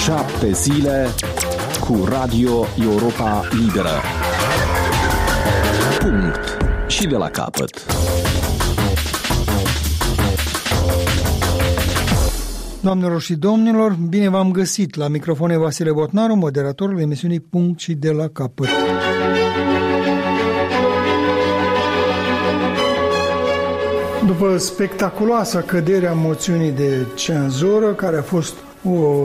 7 zile cu Radio Europa Liberă. Punct. Și de la capăt. Doamnelor și domnilor, bine v-am găsit. La microfon e Vasile Botnaru, moderatorul emisiunii Punct și de la capăt. După spectaculoasa cădere a moțiunii de cenzură, care a fost o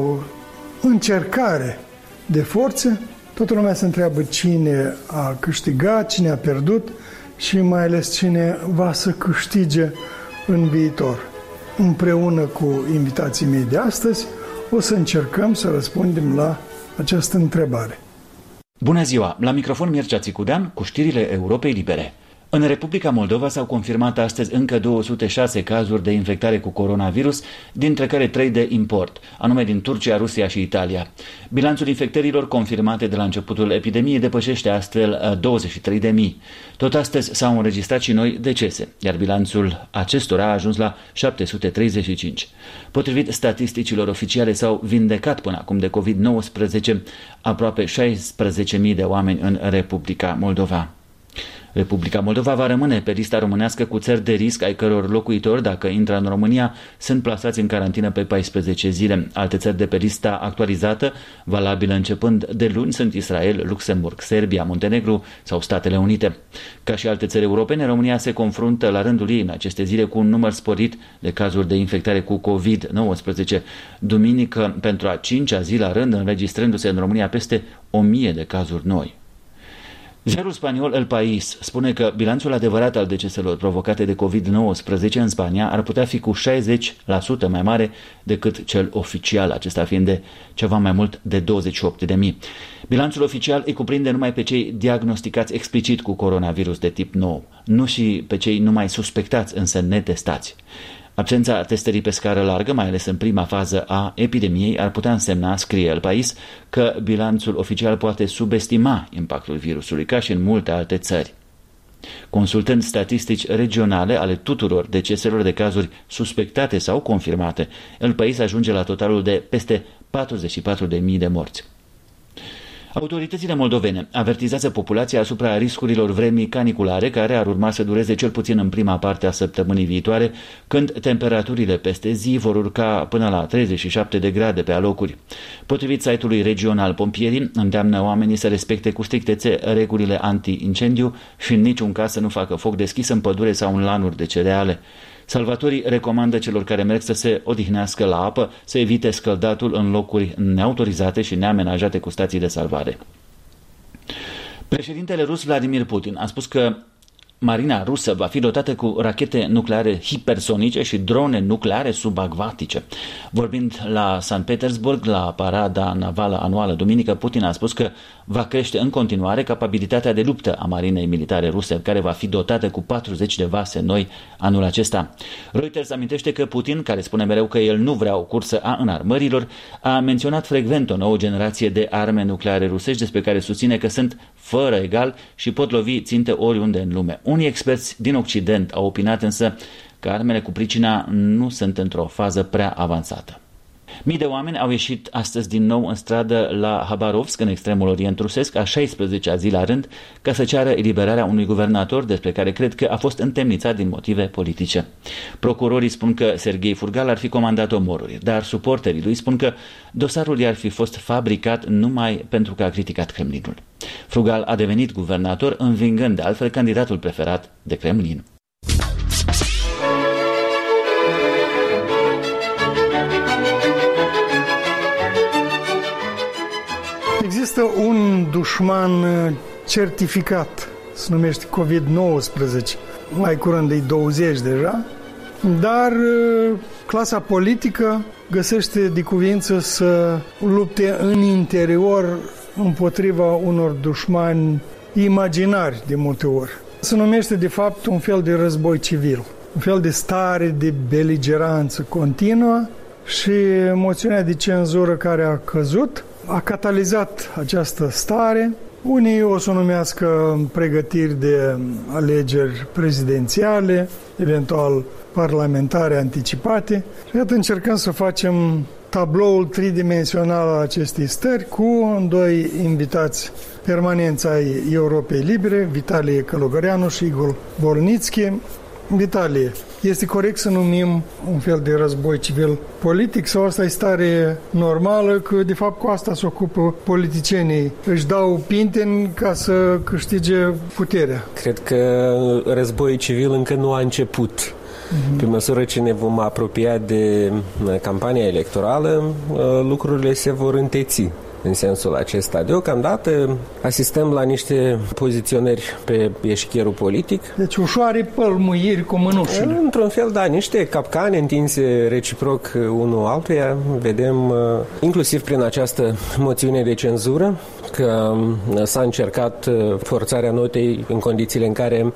încercare de forțe, toată lumea se întreabă cine a câștigat, cine a pierdut și mai ales cine va să câștige în viitor. Împreună cu invitații mei de astăzi, o să încercăm să răspundem la această întrebare. Bună ziua! La microfon Mircea Țicudean cu știrile Europei Libere. În Republica Moldova s-au confirmat astăzi încă 206 cazuri de infectare cu coronavirus, dintre care 3 de import, anume din Turcia, Rusia și Italia. Bilanțul infectărilor confirmate de la începutul epidemiei depășește astfel 23.000. Tot astăzi s-au înregistrat și noi decese, iar bilanțul acestora a ajuns la 735. Potrivit statisticilor oficiale, s-au vindecat până acum de COVID-19 aproape 16.000 de oameni în Republica Moldova. Republica Moldova va rămâne pe lista românească cu țări de risc, ai căror locuitori, dacă intră în România, sunt plasați în carantină pe 14 zile. Alte țări de pe lista actualizată, valabilă începând de luni, sunt Israel, Luxemburg, Serbia, Muntenegru sau Statele Unite. Ca și alte țări europene, România se confruntă la rândul ei în aceste zile cu un număr sporit de cazuri de infectare cu COVID-19. Duminică, pentru a 5-a zi la rând, înregistrându-se în România peste 1000 de cazuri noi. Ziarul spaniol El País spune că bilanțul adevărat al deceselor provocate de COVID-19 în Spania ar putea fi cu 60% mai mare decât cel oficial, acesta fiind de ceva mai mult de 28.000. Bilanțul oficial îi cuprinde numai pe cei diagnosticați explicit cu coronavirus de tip nou, nu și pe cei numai suspectați, însă netestați. Absența testării pe scară largă, mai ales în prima fază a epidemiei, ar putea însemna, scrie El País, că bilanțul oficial poate subestima impactul virusului, ca și în multe alte țări. Consultând statistici regionale ale tuturor deceselor de cazuri suspectate sau confirmate, El País ajunge la totalul de peste 44.000 de morți. Autoritățile moldovene avertizează populația asupra riscurilor vremii caniculare care ar urma să dureze cel puțin în prima parte a săptămânii viitoare, când temperaturile peste zi vor urca până la 37 de grade pe alocuri. Potrivit site-ului regional, pompierii îndeamnă oamenii să respecte cu strictețe regulile anti-incendiu și în niciun caz să nu facă foc deschis în pădure sau în lanuri de cereale. Salvatorii recomandă celor care merg să se odihnească la apă să evite scăldatul în locuri neautorizate și neamenajate cu stații de salvare. Președintele rus Vladimir Putin a spus că marina rusă va fi dotată cu rachete nucleare hipersonice și drone nucleare subacvatice. Vorbind la Sankt Petersburg, la parada navală anuală duminică, Putin a spus că va crește în continuare capabilitatea de luptă a marinei militare ruse, care va fi dotată cu 40 de vase noi anul acesta. Reuters amintește că Putin, care spune mereu că el nu vrea o cursă a înarmărilor, a menționat frecvent o nouă generație de arme nucleare rusești, despre care susține că sunt fără egal și pot lovi ținte oriunde în lume. Unii experți din Occident au opinat însă că armele cu pricina nu sunt într-o fază prea avansată. Mii de oameni au ieșit astăzi din nou în stradă la Habarovsk, în extremul orient rusesc, a 16-a zi la rând, ca să ceară eliberarea unui guvernator despre care cred că a fost întemnițat din motive politice. Procurorii spun că Serghei Furgal ar fi comandat omoruri, dar suporterii lui spun că dosarul i-ar fi fost fabricat numai pentru că a criticat Kremlinul. Furgal a devenit guvernator, învingând de altfel candidatul preferat de Kremlin. Există un dușman certificat, se numește COVID-19, mai curând de 20 deja, dar clasa politică găsește de cuvință să lupte în interior împotriva unor dușmani imaginari de multe ori. Se numește de fapt un fel de război civil, un fel de stare de beligeranță continuă și moțiunea de cenzură care a căzut a catalizat această stare. Unii o să o numească pregătiri de alegeri prezidențiale, eventual parlamentare anticipate. Și iată, încercăm să facem tabloul tridimensional al acestei stări cu doi invitați permanenți ai Europei Libere, Vitalie Călugăreanu și Igor Volnitski. Vitalie, este corect să numim un fel de război civil politic sau asta e stare normală, că de fapt cu asta se ocupă politicienii, își dau pinteni ca să câștige puterea? Cred că războiul civil încă nu a început. Pe măsură ce ne vom apropia de campania electorală, lucrurile se vor înteți în sensul acesta. Deocamdată asistăm la niște poziționări pe eșchierul politic. Deci ușoare pălmuiri cu mânușile. Într-un fel, da, niște capcane întinse reciproc unul altuia. Vedem, inclusiv prin această moțiune de cenzură, că s-a încercat forțarea notei în condițiile în care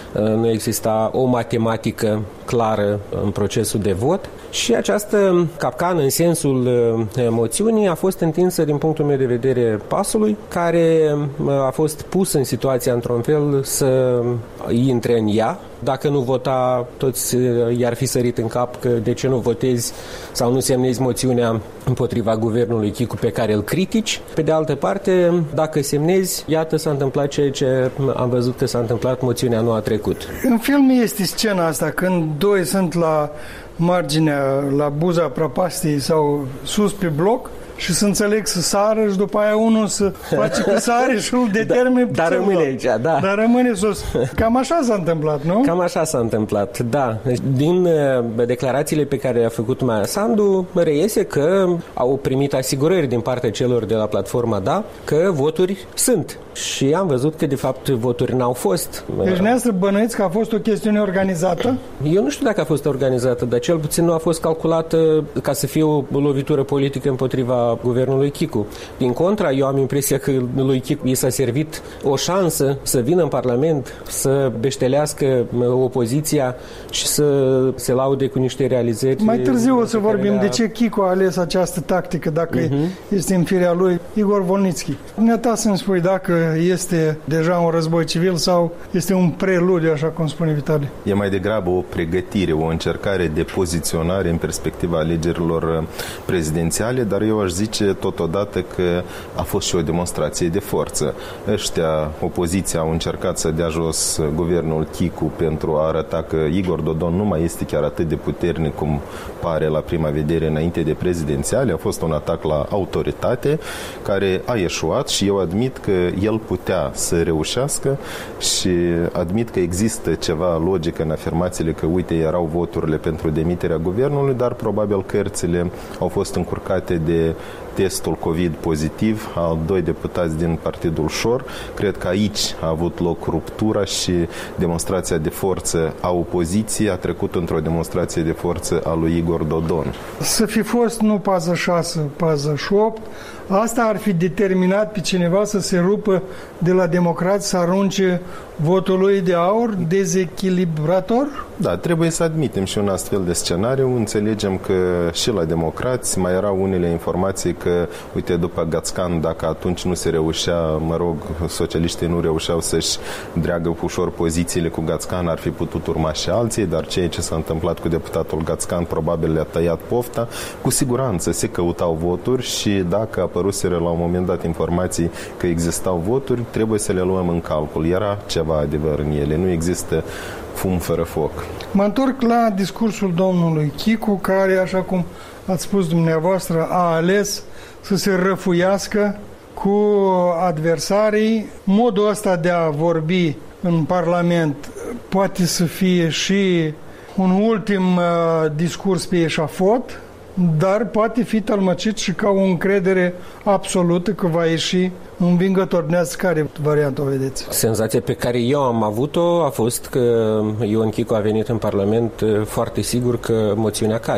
nu exista o matematică clară în procesul de vot și această capcană în sensul moțiunii a fost întinsă din punctul meu de vedere PAS-ului, care a fost pus în situația într-un fel să intre în ea. Dacă nu vota, toți i-ar fi sărit în cap că de ce nu votezi sau nu semnezi moțiunea împotriva guvernului Chicu pe care îl critici. Pe de altă parte, dacă semnezi, iată s-a întâmplat ceea ce am văzut că s-a întâmplat moțiunea anul trecut. În film este scena asta când doi sunt la marginea, la buza prăpastiei sau sus pe bloc și să înțeleg să sară și după aia unul să face că sare și îl determine. Dar rămâne aici, da. Dar rămâne sus. Cam așa s-a întâmplat, nu? Cam așa s-a întâmplat, da. Din declarațiile pe care le-a făcut Maia Sandu, reiese că au primit asigurări din partea celor de la platforma DA că voturi sunt. Și am văzut că, de fapt, voturi n-au fost. Deci dumneavoastră bănuiți că a fost o chestiune organizată? Eu nu știu dacă a fost organizată, dar cel puțin nu a fost calculată ca să fie o lovitură politică împotriva guvernului Chicu. Din contra, eu am impresia că lui Chicu i s-a servit o șansă să vină în Parlament, să beștelească opoziția și să se laude cu niște realizări. Mai târziu o să vorbim de ce Chicu a ales această tactică, dacă este în firea lui. Igor Volnitski, ne-a să-mi spui dacă este deja un război civil sau este un preludiu, așa cum spune Vitalie? E mai degrabă o pregătire, o încercare de poziționare în perspectiva alegerilor prezidențiale, dar eu aș zice totodată că a fost și o demonstrație de forță. Ăștia, opoziția, au încercat să dea jos guvernul Chicu pentru a arăta că Igor Dodon nu mai este chiar atât de puternic cum pare la prima vedere înainte de prezidențiale. A fost un atac la autoritate care a eșuat și eu admit că el putea să reușească și admit că există ceva logică în afirmațiile că, uite, erau voturile pentru demiterea guvernului, dar probabil cărțile au fost încurcate de testul COVID pozitiv al doi deputați din Partidul Șor. Cred că aici a avut loc ruptura și demonstrația de forță a opoziției a trecut într-o demonstrație de forță a lui Igor Dodon. Să fi fost nu pază 6, pază 8, asta ar fi determinat pe cineva să se rupă de la democrați, să arunce votul lui de aur dezechilibrator? Da, trebuie să admitem și un astfel de scenariu. Înțelegem că și la democrați mai erau unele informații că, uite, după Gațcan, dacă atunci nu se reușea, socialiștii nu reușeau să-și dreagă ușor pozițiile cu Gațcan, ar fi putut urma și alții, dar ceea ce s-a întâmplat cu deputatul Gațcan probabil le-a tăiat pofta. Cu siguranță se căutau voturi și dacă apăruseră la un moment dat informații că existau voturi, trebuie să le luăm în calcul. Era ceva adevăr în ele, nu există fum fără foc. Mă întorc la discursul domnului Chicu, care, așa cum ați spus dumneavoastră, a ales să se răfuiască cu adversarii. Modul ăsta de a vorbi în Parlament poate să fie și un ultim discurs pe eșafot, dar poate fi tălmăcit și ca o încredere absolută că va ieși învingător. Care variantă o vedeți? Senzația pe care eu am avut-o a fost că Ion Chicu a venit în Parlament foarte sigur că moțiunea cade.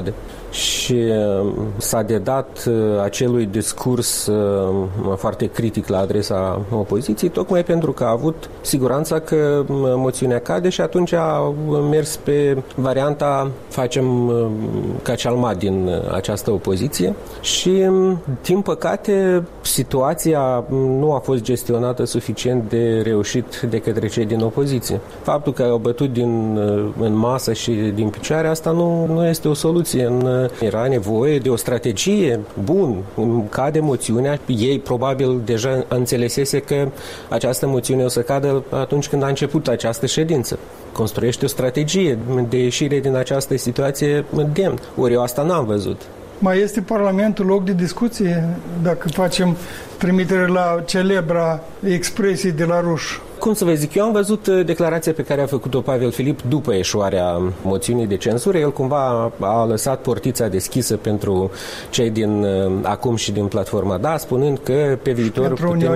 și s-a dedat acelui discurs foarte critic la adresa opoziției, tocmai pentru că a avut siguranța că moțiunea cade și atunci a mers pe varianta facem cacealma din această opoziție și, din păcate, situația nu a fost gestionată suficient de reușit de către cei din opoziție. Faptul că au bătut în masă și din picioare, asta nu este o soluție. Era nevoie de o strategie. Bun, cade moțiunea. Ei probabil deja înțelesese că această moțiune o să cadă atunci când a început această ședință. Construiește o strategie de ieșire din această situație demn. Ori eu asta n-am văzut. Mai este Parlamentul loc de discuție dacă facem trimitere la celebra expresie de la Ruș? Cum să vă zic, eu am văzut declarația pe care a făcut-o Pavel Filip după eșuarea moțiunii de cenzură. El cumva a lăsat portița deschisă pentru cei din Acum și din Platforma Da, spunând că pe viitor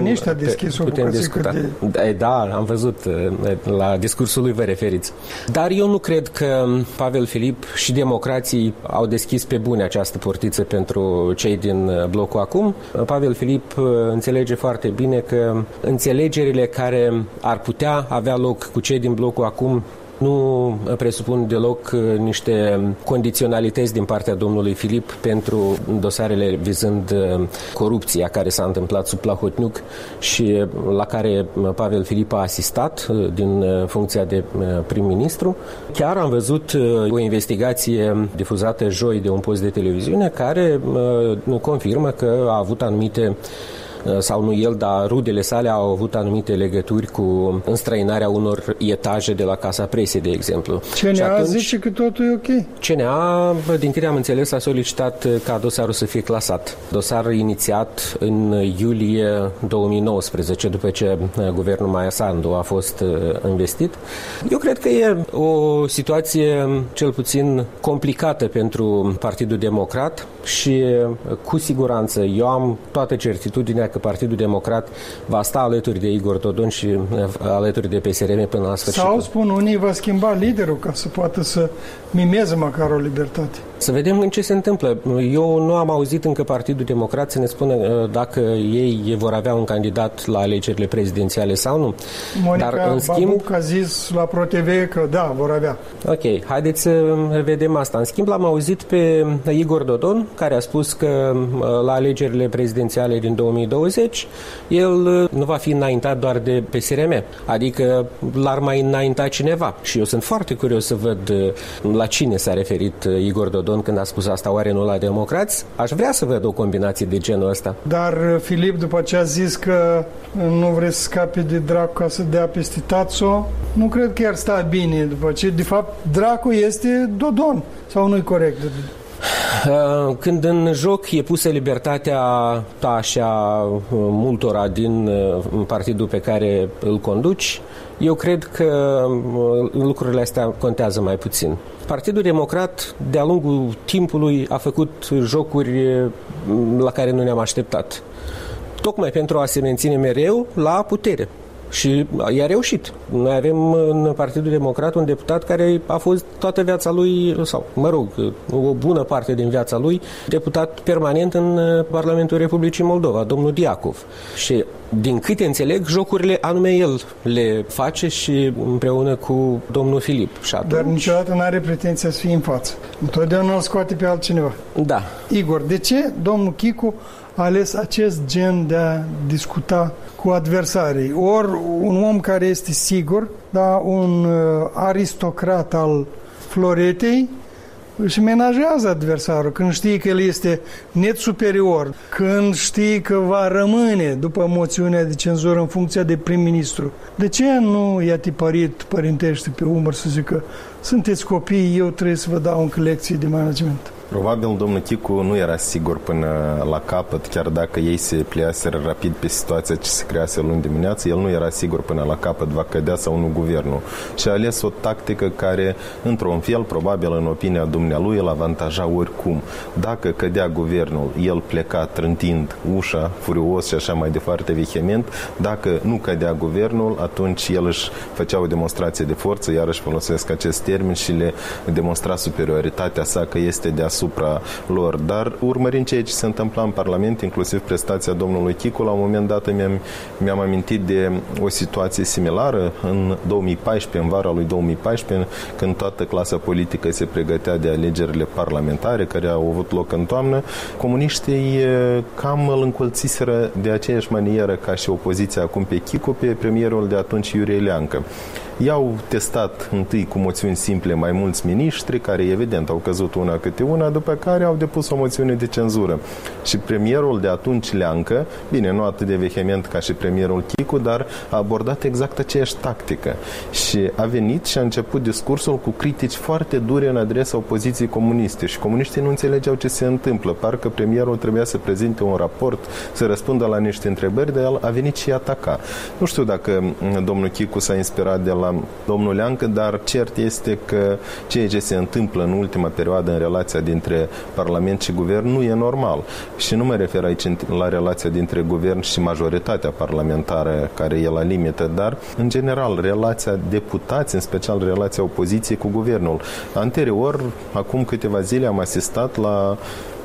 putem discuta. Da, am văzut, la discursul lui vă referiți. Dar eu nu cred că Pavel Filip și democrații au deschis pe bune această portiță pentru cei din blocul Acum. Pavel Filip înțelege foarte bine că înțelegerile care ar putea avea loc cu cei din blocul Acum nu presupun deloc niște condiționalități din partea domnului Filip pentru dosarele vizând corupția care s-a întâmplat sub Plahotniuc și la care Pavel Filip a asistat din funcția de prim-ministru. Chiar am văzut o investigație difuzată joi de un post de televiziune care confirmă că a avut anumite sau nu el, dar rudele sale au avut anumite legături cu înstrăinarea unor etaje de la Casa Presei, de exemplu. CNA zice că totul e ok. CNA, din câte am înțeles, a solicitat ca dosarul să fie clasat. Dosar inițiat în iulie 2019, după ce guvernul Maia Sandu a fost investit. Eu cred că e o situație cel puțin complicată pentru Partidul Democrat și cu siguranță eu am toată certitudinea că Partidul Democrat va sta alături de Igor Dodon și alături de PSRM până la sfârșit. Sau, spun unii, va schimba liderul ca să poată să mimeze măcar o libertate. Să vedem în ce se întâmplă. Eu nu am auzit încă Partidul Democrat să ne spună dacă ei vor avea un candidat la alegerile prezidențiale sau nu. Monica Dar, în schimb, Babuc a zis la ProTV că da, vor avea. Ok, haideți să vedem asta. În schimb, l-am auzit pe Igor Dodon, care a spus că la alegerile prezidențiale din 2020 el nu va fi înaintat doar de PSRM, adică l-ar mai înainta cineva. Și eu sunt foarte curios să văd la cine s-a referit Igor Dodon când a spus asta, oare nu la democrați? Aș vrea să văd o combinație de genul ăsta. Dar Filip, după ce a zis că nu vrea să scape de Dracu ca să dea peste Tatso, nu cred că ar sta bine, după ce, de fapt, Dracu este Dodon. Sau nu-i corect? Când în joc e pusă libertatea ta și a multora din partidul pe care îl conduci, eu cred că lucrurile astea contează mai puțin. Partidul Democrat, de-a lungul timpului, a făcut jocuri la care nu ne-am așteptat. Tocmai pentru a se menține mereu la putere. Și i-a reușit. Noi avem în Partidul Democrat un deputat care a fost toată viața lui, sau, mă rog, o bună parte din viața lui, deputat permanent în Parlamentul Republicii Moldova, domnul Diacov. Și, din câte înțeleg, jocurile anume el le face și împreună cu domnul Filip. Și atunci... Dar niciodată nu are pretenția să fie în față. Întotdeauna îl scoate pe altcineva. Da. Igor, de ce domnul Chicu a ales acest gen de a discuta cu adversarii? Ori un om care este sigur, dar un aristocrat al floretei își menajează adversarul când știe că el este net superior, când știe că va rămâne după moțiunea de cenzură în funcția de prim-ministru. De ce nu i-a tipărit părintește pe umăr să zică sunteți copii, eu trebuie să vă dau încă lecții de management? Probabil domnul Chicu nu era sigur până la capăt, chiar dacă ei se pliaseră rapid pe situația ce se crease luni dimineață, el nu era sigur până la capăt va cădea sau nu guvernul. Și a ales o tactică care, într-un fel, probabil în opinia dumnealui, îl avantaja oricum. Dacă cădea guvernul, el pleca trântind ușa, furios și așa mai departe, vehement. Dacă nu cădea guvernul, atunci el își făcea o demonstrație de forță, iar își folosesc acest termeni și le demonstra superioritatea sa că este deasupra lor. Dar urmărind ceea ce se întâmpla în Parlament, inclusiv prestația domnului Chicu, la un moment dat mi-am amintit de o situație similară în 2014, în vara lui 2014, când toată clasa politică se pregătea de alegerile parlamentare care au avut loc în toamnă. Comuniștii cam îl încolțiseră de aceeași manieră ca și opoziția acum pe Chicu, pe premierul de atunci Iurie Leancă. I-au testat întâi cu moțiuni simple mai mulți miniștri, care evident au căzut una câte una, după care au depus o moțiune de cenzură. Și premierul de atunci Leancă, bine, nu atât de vehement ca și premierul Chicu, dar a abordat exact aceeași tactică. Și a venit și a început discursul cu critici foarte dure în adresa opoziției comuniste. Și comuniștii nu înțelegeau ce se întâmplă. Parcă premierul trebuia să prezinte un raport, să răspundă la niște întrebări, dar el a venit și ataca. Nu știu dacă domnul Chicu s-a inspirat de la domnul Leancă, dar cert este că ceea ce se întâmplă în ultima perioadă în relația dintre Parlament și Guvern nu e normal. Și nu mă refer aici la relația dintre Guvern și majoritatea parlamentară, care e la limită, dar, în general, relația deputați, în special relația opoziției cu Guvernul. Anterior, acum câteva zile, am asistat la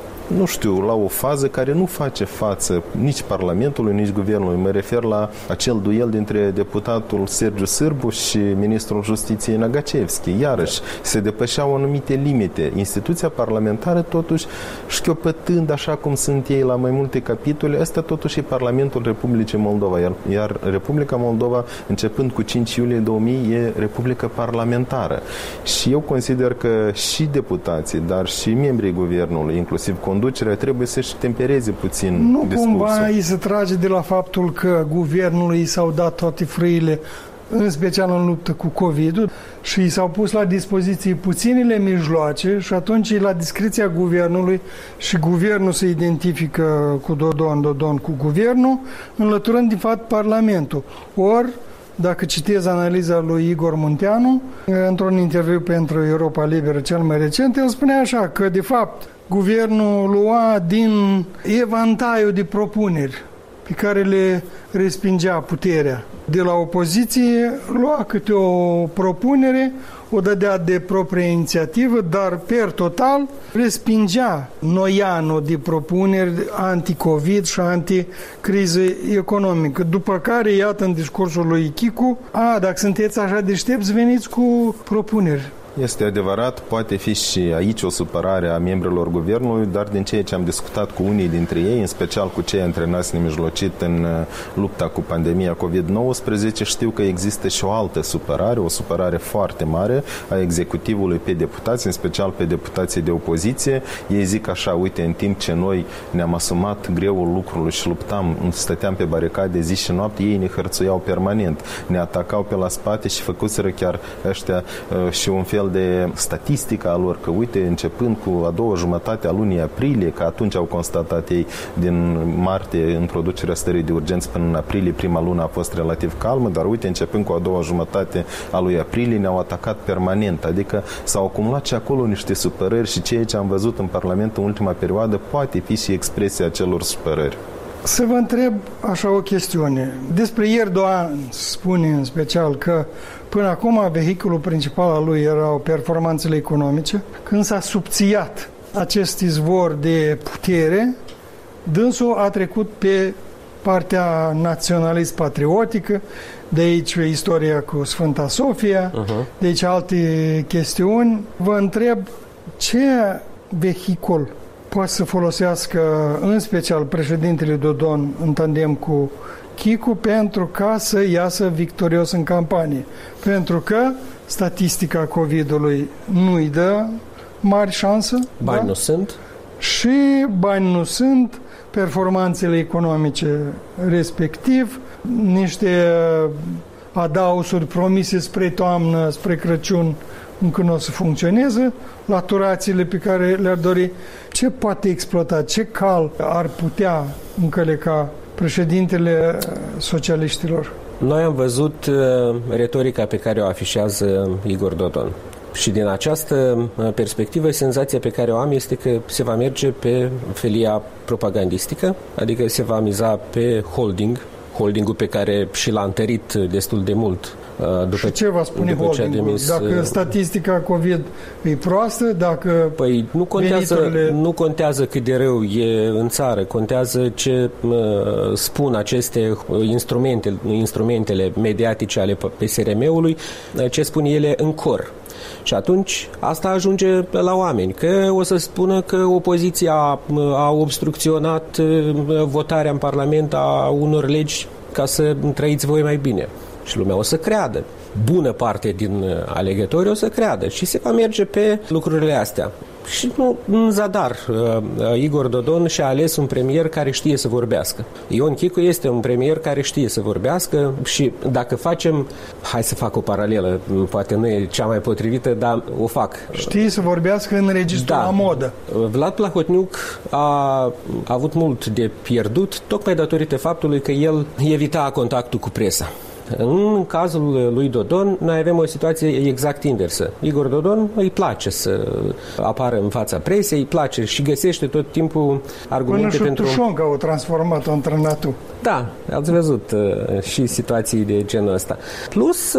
la o fază care nu face față nici Parlamentului, nici Guvernului. Mă refer la acel duel dintre deputatul Sergiu Sârbu și ministrul Justiției Năgacevski. Iarăși, se depășeau anumite limite. Instituția parlamentară, totuși, șchiopătând așa cum sunt ei la mai multe capitole, ăsta totuși e Parlamentul Republicii Moldova. Iar Republica Moldova, începând cu 5 iulie 2000, e Republică parlamentară. Și eu consider că și deputații, dar și membrii Guvernului, inclusiv conducerea, trebuie să-și tempereze puțin discursul. Nu cumva îi se trage de la faptul că guvernului s-au dat toate frâile, în special în luptă cu COVID-ul, și i s-au pus la dispoziție puținele mijloace și atunci e la discreția guvernului și guvernul se identifică cu Dodon cu guvernul, înlăturând din fapt Parlamentul. Ori, dacă citez analiza lui Igor Munteanu, într-un interviu pentru Europa Liberă cel mai recent, el spunea așa că, de fapt, guvernul lua din evantaiul de propuneri pe care le respingea puterea. De la opoziție lua câte o propunere, o dădea de proprie inițiativă, dar per total respingea noianul de propuneri anti-COVID și anti-criză economică. După care, iată, în discursul lui Chicu, dacă sunteți așa deștepți, veniți cu propuneri. Este adevărat, poate fi și aici o supărare a membrilor guvernului, dar din ceea ce am discutat cu unii dintre ei, în special cu cei antrenați nemijlocit în lupta cu pandemia COVID-19, știu că există și o altă supărare, o supărare foarte mare a executivului pe deputați, în special pe deputații de opoziție. Ei zic așa, uite, în timp ce noi ne-am asumat greul lucrului și luptam, stăteam pe baricade zi și noapte, ei ne hărțuiau permanent, ne atacau pe la spate și făcuseră chiar ăștia și un fel de statistică a lor, că uite, începând cu a doua jumătate a lunii aprilie, că atunci au constatat ei din martie introducerea stării de urgență până în aprilie, prima lună a fost relativ calmă, dar uite, începând cu a doua jumătate a lui aprilie, ne-au atacat permanent, adică s-au acumulat și acolo niște supărări și ceea ce am văzut în Parlament în ultima perioadă poate fi și expresia acelor supărări. Să vă întreb așa o chestiune. Despre Erdogan spune în special că până acum vehiculul principal al lui erau performanțele economice. Când s-a subțiat acest izvor de putere, dânsul a trecut pe partea naționalist-patriotică, de aici istoria cu Sfânta Sofia, de aici alte chestiuni. Vă întreb ce vehicul poate să folosească în special președintele Dodon în tandem cu Chicu pentru ca să iasă victorios în campanie. Pentru că statistica COVID-ului nu îi dă mari șansă. Bani nu sunt. Și bani nu sunt, performanțele economice respectiv, niște adausuri promise spre toamnă, spre Crăciun, încă nu o să funcționeze, laturațiile pe care le-ar dori. Ce poate exploata, ce cal ar putea încăleca președintele socialiștilor? Noi am văzut retorica pe care o afișează Igor Dodon. Și din această perspectivă, senzația pe care o am este că se va merge pe felia propagandistică, adică se va miza pe holdingul pe care și l-a întărit destul de mult. Și ce va spune holdingul? Dacă statistica COVID e proastă, dacă păi nu contează cât de rău e în țară, contează ce spun aceste instrumentele mediatice ale PSRM-ului, ce spun ele în cor. Și atunci asta ajunge la oameni, că o să spună că opoziția a obstrucționat votarea în Parlament a unor legi ca să trăiți voi mai bine. Și lumea o să creadă. Bună parte din alegători o să creadă și se va merge pe lucrurile astea. Și nu în zadar. Igor Dodon și-a ales un premier care știe să vorbească. Ion Chicu este un premier care știe să vorbească și dacă facem, hai să fac o paralelă, poate nu e cea mai potrivită, dar o fac. Știe să vorbească în registrul la modă. Vlad Plahotniuc a avut mult de pierdut, tocmai datorită faptului că el evita contactul cu presa. În cazul lui Dodon, noi avem o situație exact inversă. Igor Dodon îi place să apară în fața presei, îi place și găsește tot timpul argumente pentru... Până și Tușonca au transformat-o în trănatu. Da, ați văzut și situații de genul ăsta. Plus,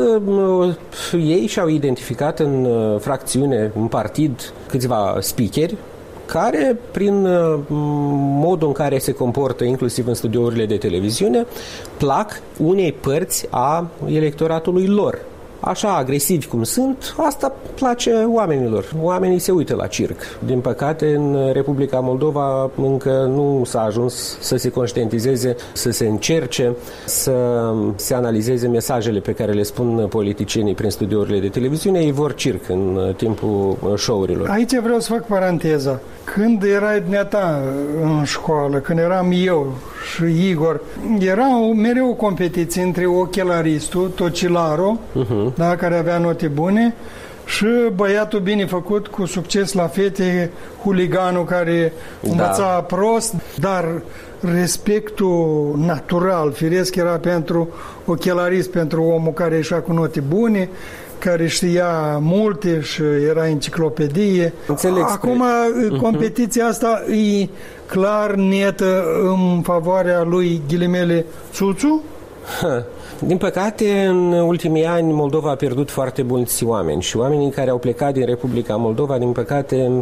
ei și-au identificat în fracțiune, în partid, câțiva speakeri, care, prin modul în care se comportă, inclusiv în studiourile de televiziune, plac unei părți a electoratului lor. Așa agresivi cum sunt, asta place oamenilor. Oamenii se uită la circ. Din păcate, în Republica Moldova încă nu s-a ajuns să se conștientizeze, să se încerce, să se analizeze mesajele pe care le spun politicienii prin studiourile de televiziune. Ei vor circ în timpul show-urilor. Aici vreau să fac paranteza. Când erai dumneata în școală, când eram eu și Igor, era mereu o competiție între ochelaristul, Tocilaru, da, care avea note bune, și băiatul bine făcut, cu succes la fete, huliganul care învăța prost, dar respectul natural, firesc, era pentru ochelarist, pentru omul care ieșea cu note bune, care știa multe și era enciclopedie. Acum competiția asta e clar netă în favoarea lui Ghilimele Țuțu? Din păcate, în ultimii ani, Moldova a pierdut foarte mulți oameni și oamenii care au plecat din Republica Moldova, din păcate,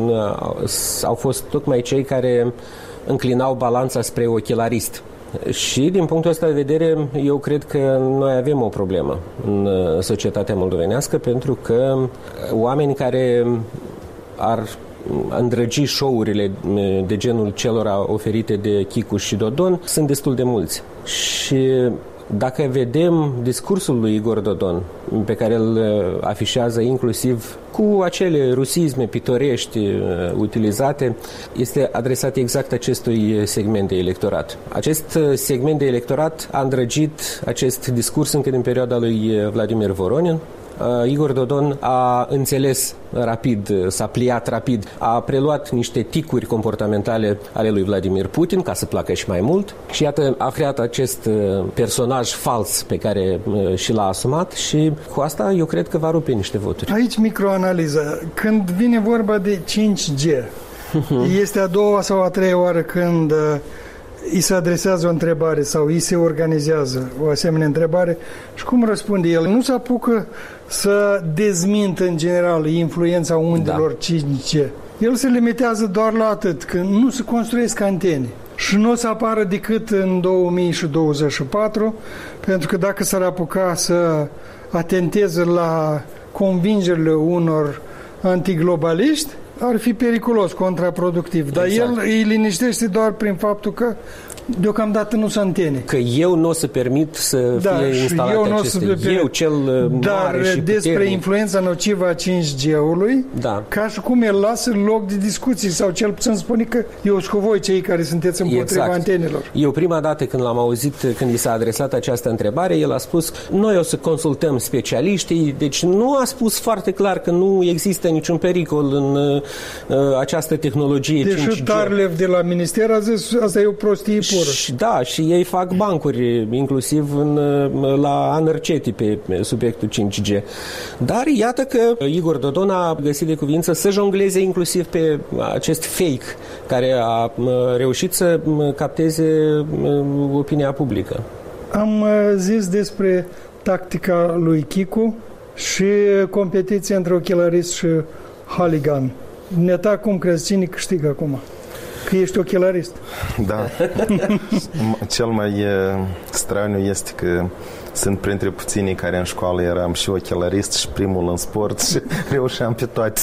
au fost tocmai cei care înclinau balanța spre ochelarist. Și din punctul ăsta de vedere, eu cred că noi avem o problemă în societatea moldovenească, pentru că oameni care ar îndrăgi show-urile de genul celor oferite de Chicu și Dodon sunt destul de mulți. Și dacă vedem discursul lui Igor Dodon, pe care îl afișează inclusiv cu acele rusisme pitorești utilizate, este adresat exact acestui segment de electorat. Acest segment de electorat a îndrăgit acest discurs încă din perioada lui Vladimir Voronin. Igor Dodon a înțeles rapid, s-a pliat rapid, a preluat niște ticuri comportamentale ale lui Vladimir Putin ca să placă și mai mult și iată a creat acest personaj fals pe care și l-a asumat și cu asta eu cred că va rupe niște voturi. Aici microanaliză. Când vine vorba de 5G, este a doua sau a treia oară când îi se adresează o întrebare sau îi se organizează o asemenea întrebare și cum răspunde el? Nu se apucă să dezmintă în general influența undelor 5G. El se limitează doar la atât, că nu se construiesc antene. Și nu o să apară decât în 2024, pentru că dacă s-ar apuca să atenteze la convingerile unor antiglobaliști, ar fi periculos, contraproductiv. Dar el îi liniștește doar prin faptul că deocamdată nu sunt antene. Că eu nu o să permit să fie instalate aceste. Eu cel mare și despre puternic. influența nocivă a 5G-ului, ca și cum el lasă loc de discuții sau cel puțin spune că eu și cu voi cei care sunteți împotriva antenelor. Eu prima dată când l-am auzit, când i s-a adresat această întrebare, el a spus noi o să consultăm specialiștii, deci nu a spus foarte clar că nu există niciun pericol în această tehnologie 5G. Deși Tarlev de la minister a zis asta e o prostie pură. Da, și ei fac bancuri, inclusiv la Anărceti pe subiectul 5G. Dar iată că Igor Dodon a găsit de cuvință să jongleze inclusiv pe acest fake care a reușit să capteze opinia publică. Am zis despre tactica lui Chicu și competiția între ochelarist și Haligan. Neta, cum crezi, cine câștigă acum? Că ești ochelarist. Da. Cel mai straniu este că sunt printre puținii care în școală eram și ochelarist și primul în sport și reușeam pe toate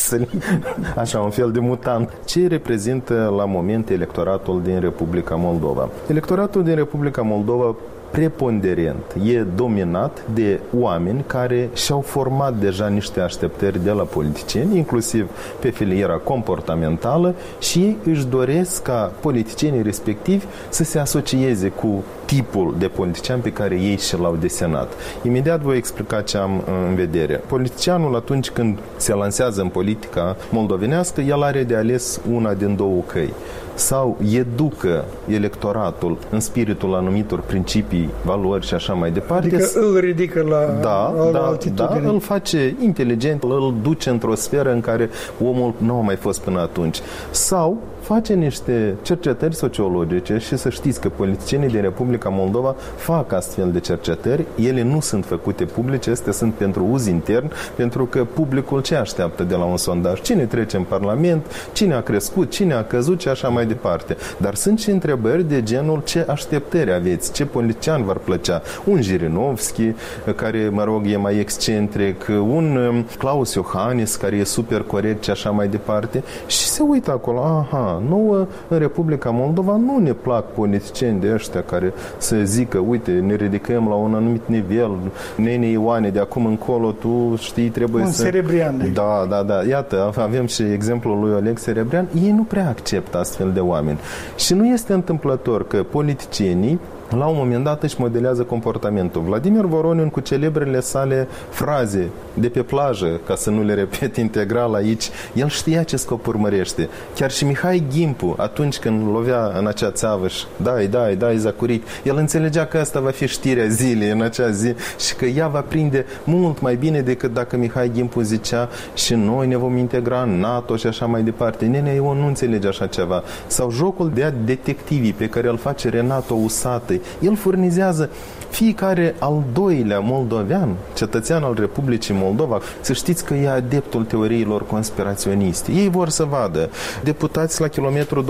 așa, un fel de mutant. Ce reprezintă la moment electoratul din Republica Moldova? Electoratul din Republica Moldova preponderent e dominat de oameni care și-au format deja niște așteptări de la politicieni, inclusiv pe filiera comportamentală, și ei își doresc ca politicienii respectivi să se asocieze cu tipul de politician pe care ei și l-au desenat. Imediat voi explica ce am în vedere. Politicianul, atunci când se lansează în politica moldovenească, el are de ales una din două căi. Sau educă electoratul în spiritul anumitor principii, valori și așa mai departe. Adică îl ridică la altitudine. Da, îl face inteligent, îl duce într-o sferă în care omul nu a mai fost până atunci. Sau face niște cercetări sociologice și să știți că politicienii din Republica Moldova fac astfel de cercetări. Ele nu sunt făcute publice, astea sunt pentru uz intern, pentru că publicul ce așteaptă de la un sondaj? Cine trece în Parlament? Cine a crescut? Cine a căzut? Și așa mai departe. Dar sunt și întrebări de genul: ce așteptări aveți? Ce politician v-ar plăcea? Un Jirinovski, care, mă rog, e mai excentric, un Klaus Iohannis, care e super corect și așa mai departe. Și se uită acolo: aha, nouă în Republica Moldova nu ne plac politicieni de ăștia care să zică: uite, ne ridicăm la un anumit nivel, nene Ioane, de acum încolo tu știi, trebuie un Serebrian. Da. Iată, avem și exemplul lui Oleg Serebrian. Ei nu prea acceptă astfel de oameni. Și nu este întâmplător că politicienii la un moment dat își modelează comportamentul. Vladimir Voronin, cu celebrele sale fraze de pe plajă, ca să nu le repet integral aici, el știa ce scop urmărește. Chiar și Mihai Gimpu, atunci când lovea în acea țeavă și dai, Zacuric, el înțelegea că asta va fi știrea zilei în acea zi și că ea va prinde mult mai bine decât dacă Mihai Gimpu zicea: și noi ne vom integra în NATO și așa mai departe. Nenea Ion nu înțelege așa ceva. Sau jocul de detectivii pe care îl face Renato Usată. El furnizează fiecare al doilea moldovean, cetățean al Republicii Moldova. Să știți că e adeptul teoriilor conspiraționiste. Ei vor să vadă deputați la kilometrul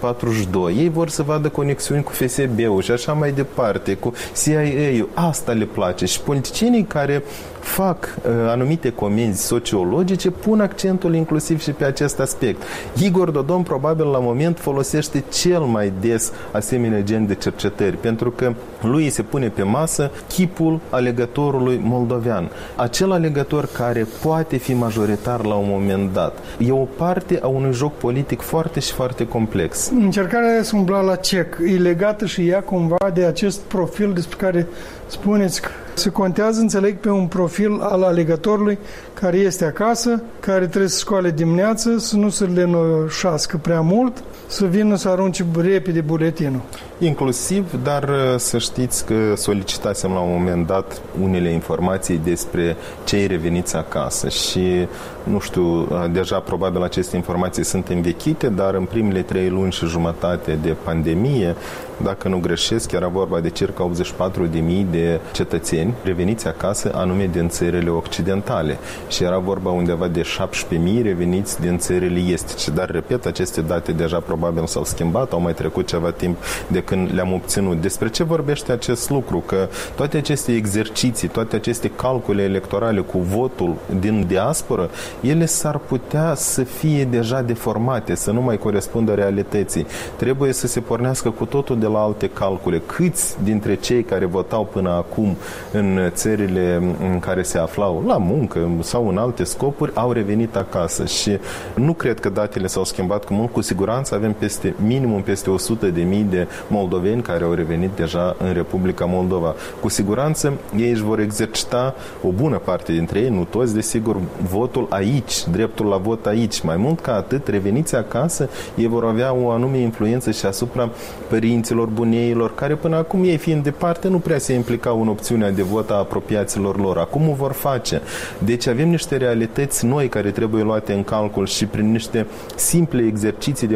242, ei vor să vadă conexiuni cu FSB-ul și așa mai departe, cu CIA-ul. Asta le place. Și politicienii care fac anumite comenzi sociologice pun accentul inclusiv și pe acest aspect. Igor Dodon probabil la moment folosește cel mai des asemenea gen de cercetări, pentru că lui se pune pe masă chipul alegătorului moldovean. Acel alegător care poate fi majoritar la un moment dat. E o parte a unui joc politic foarte și foarte complex. Încercarea de a umbla la cec e legată și ea cumva de acest profil despre care spuneți că se contează, înțeleg, pe un profil al alegătorului care este acasă, care trebuie să scoale dimineață, să nu se lenoșească prea mult, să vină să arunce repede buletinul. Inclusiv, dar să știți că solicitasem la un moment dat unele informații despre cei reveniți acasă și, nu știu, deja probabil aceste informații sunt învechite, dar în primele 3 luni și jumătate de pandemie, dacă nu greșesc, era vorba de circa 84.000 de cetățeni reveniți acasă, anume din țările occidentale. Și era vorba undeva de 17.000 reveniți din țările estice. Dar, repet, aceste date deja probabil s-au schimbat, au mai trecut ceva timp de când le-am obținut. Despre ce vorbește acest lucru? Că toate aceste exerciții, toate aceste calcule electorale cu votul din diasporă, ele s-ar putea să fie deja deformate, să nu mai corespundă realității. Trebuie să se pornească cu totul de la alte calcule. Câți dintre cei care votau până acum în țările în care se aflau la muncă sau în alte scopuri au revenit acasă? Și nu cred că datele s-au schimbat cu mult. Cu siguranță avem minimum peste 100.000 de moldoveni care au revenit deja în Republica Moldova. Cu siguranță ei își vor exercita, o bună parte dintre ei, nu toți, desigur, votul aici, dreptul la vot aici. Mai mult ca atât, reveniți acasă, ei vor avea o anume influență și asupra părinților, buneilor, care până acum, ei fiind departe, nu prea se implicau în opțiunea de vot a apropiaților lor. Acum o vor face. Deci avem niște realități noi care trebuie luate în calcul și prin niște simple exerciții de modificare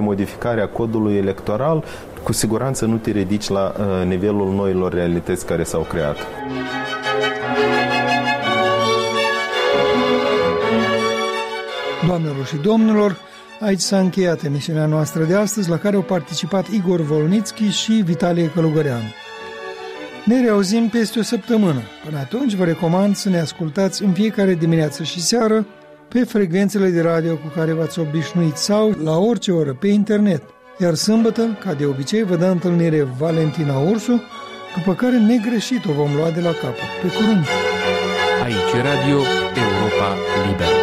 aplicarea codului electoral, cu siguranță nu te ridici la nivelul noilor realități care s-au creat. Doamnelor și domnilor, aici s-a încheiat emisiunea noastră de astăzi, la care au participat Igor Volnițchi și Vitalie Călugăreanu. Ne reauzim peste o săptămână. Până atunci vă recomand să ne ascultați în fiecare dimineață și seară pe frecvențele de radio cu care v-ați obișnuit sau la orice oră pe internet. Iar sâmbătă, ca de obicei, vă dă întâlnire Valentina Ursu, după care negreșit o vom lua de la capăt. Pe curând! Aici Radio Europa Liberă.